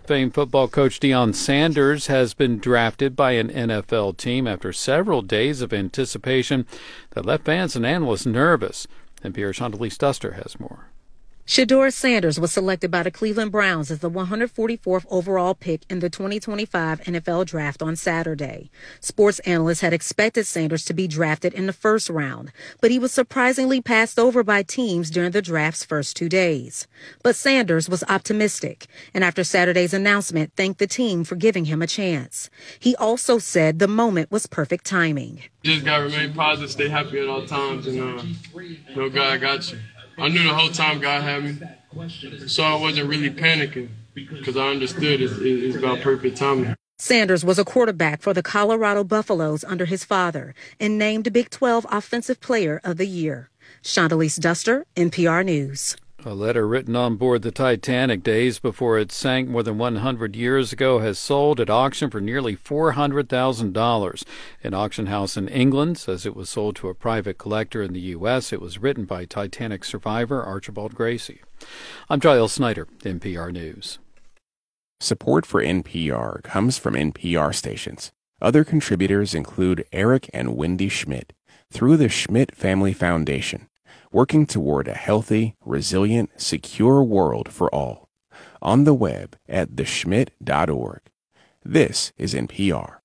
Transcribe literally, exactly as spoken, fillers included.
Fame football coach Deion Sanders has been drafted by an N F L team after several days of anticipation that left fans and analysts nervous. N P R's Chantalise Duster has more. Shedeur Sanders was selected by the Cleveland Browns as the one hundred forty-fourth overall pick in the twenty twenty-five N F L Draft on Saturday. Sports analysts had expected Sanders to be drafted in the first round, but he was surprisingly passed over by teams during the draft's first two days. But Sanders was optimistic, and after Saturday's announcement, thanked the team for giving him a chance. He also said the moment was perfect timing. Just got to remain positive, stay happy at all times, and uh, know God got you. I knew the whole time God had me, so I wasn't really panicking because I understood it's, it's about perfect timing. Sanders was a quarterback for the Colorado Buffaloes under his father and named Big twelve Offensive Player of the Year. Chantalise Duster, N P R News. A letter written on board the Titanic days before it sank more than one hundred years ago has sold at auction for nearly four hundred thousand dollars. An auction house in England says it was sold to a private collector in the U S. It was written by Titanic survivor Archibald Gracie. I'm Giles Snyder, N P R News. Support for N P R comes from N P R stations. Other contributors include Eric and Wendy Schmidt through the Schmidt Family Foundation, working toward a healthy, resilient, secure world for all. On the web at the schmidt dot org. This is N P R.